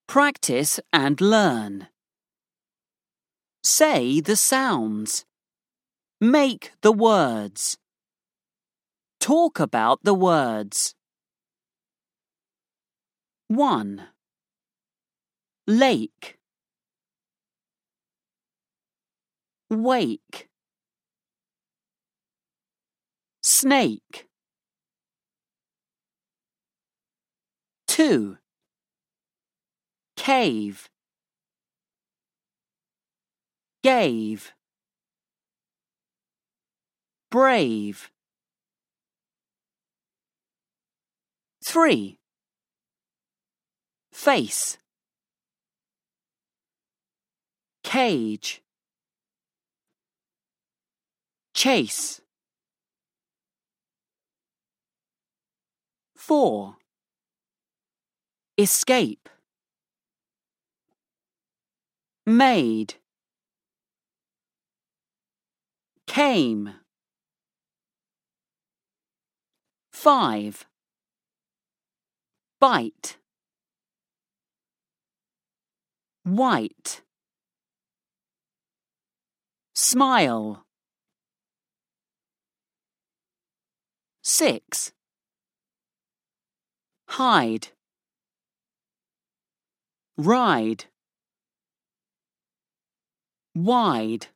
Practice and learn. Say the sounds. Make the words. Talk about the words. 1. Lake. Wake. Snake. 2. Cave. Gave. Brave. 3. Face. Cage. Chase. 4. Escape. Made. Came. 5. Bite. White. Smile. 6. Hide. Ride. Wide.